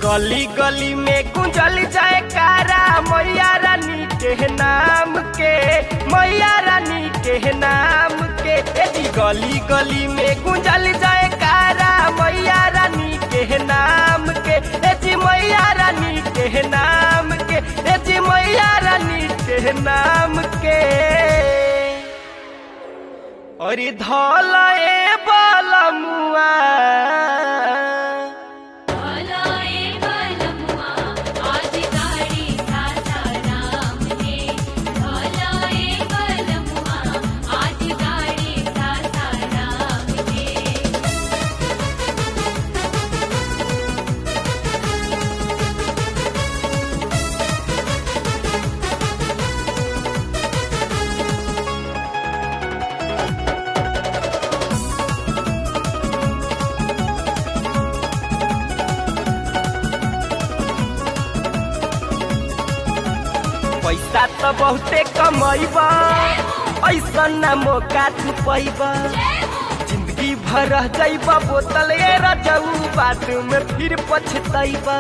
गली गली में गुंजल जाए कारा मैया रानी के नाम के, मैया रानी के नाम के। गली गली में गुंजल जाए कारा मैया रानी के नाम के, जी मैया रानी के नाम के, जी मैया रानी के नाम के। और धौल ए बलमुआ पैसा तो बहुते कमैबा, ऐसा न मौका तू पैबा। जिंदगी भर रह जाइबा बोतल ए रजऊ, बाद में फिर पछतैबा।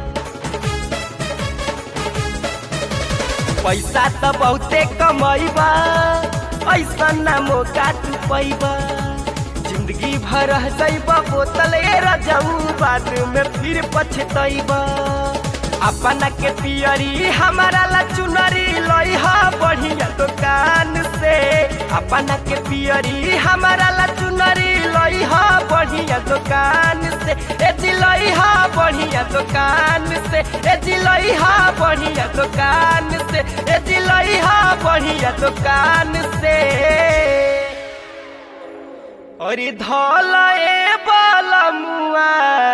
पैसा तो बहुते कमैबा, ऐसा न मौका तू पैबा। जिंदगी भर रह जाइबा बोतल ए रजऊ, बाद में फिर पछतैबा। अपना के पियरी हमारा ला चुनरी लइहा बढ़िया दुकान से, अपना के पियरी हमारा ला चुनरी लइहा बढ़िया दुकान से, ए जी लइहा बढ़िया दुकान से, ए जी लइहा बढ़िया दुकान से, ए जी लइहा बढ़िया दुकान से। और धौल ए बलमुआ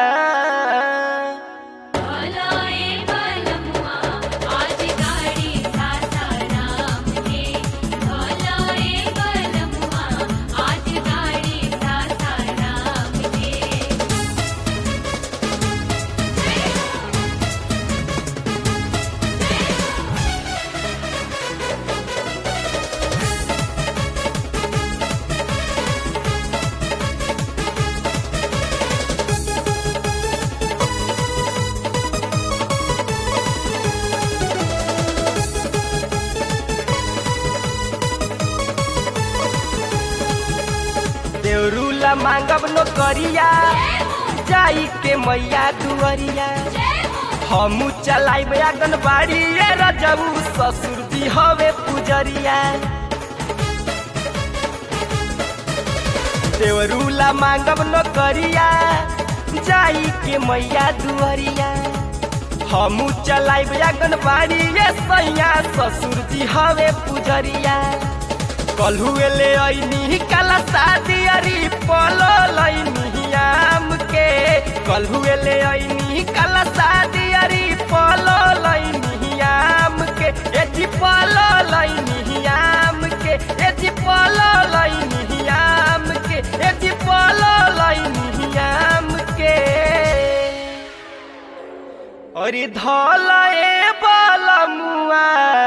देवरूला मांगब नौकरिया, जाई के मैया दुआरिया। हमू चलाइब आंगनबाड़ी ए रजऊ, ससुर जी हवे पुजरिया। देवरूला मांगब नौकरिया, जाई के मैया दुआरिया। हमू चलाइब आंगनबाड़ी ए सैया, ससुर जी हवे पुजरिया। कलहुए ले आईनी काला शादी अरी पलो लईनी आम के, कलहुए ले आईनी काला शादी अरी पलो लईनी आम के, ए जी पलो लईनी आम के, ए जी पलो लईनी आम के, ए जी पलो लईनी आम के। और धौल ए बलमुआ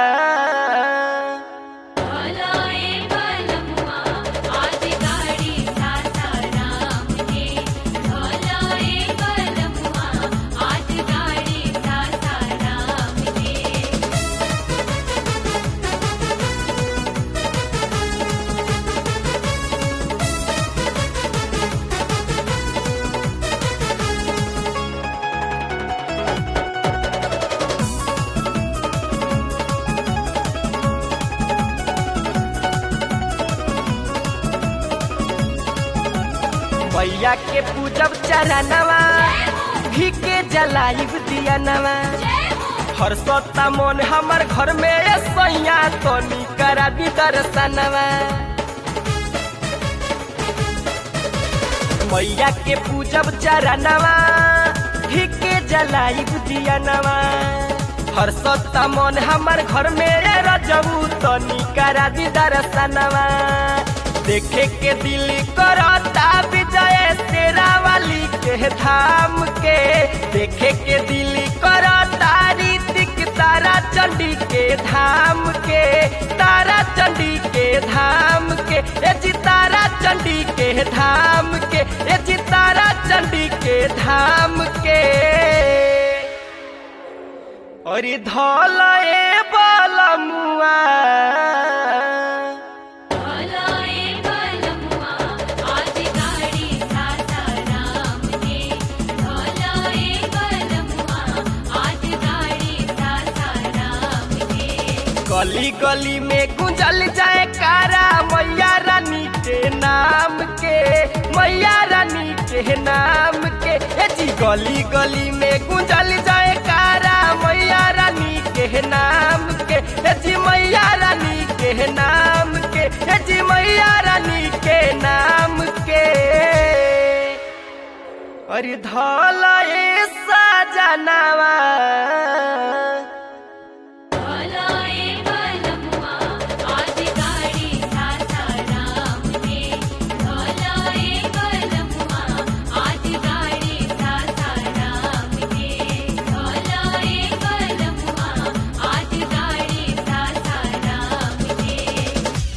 मैया के पूजब चरणवा, घी के जलाइब दिया नवा। हर सत्ता मन हमर घर में सैया, तोनी करा दी दर्शनवा। मैया के पूजब चरणवा, घी के जलाइब दिया नवा। हर सत्ता मन हमर घर में रजऊ, तोनी करा दी दर्शनवा। देखे के दिल करता विजय तेरा वाली के धाम के, देखे के दिल करता ऋतिक तारा चंडी के धाम के, तारा चंडी के धाम के, ए जी तारा चंडी के धाम के, ए जी तारा चंडी के धाम के। अरे धलाए बलमुआ गली गली में गुंजल जाए कारा मैया रानी के नाम के, मैया रानी के नाम के। जी गली गली में गुंजल जाए कारा मैया रानी के नाम के, जी मैया रानी के नाम के, जी मैया रानी के नाम के। अरे धलाए सजनावा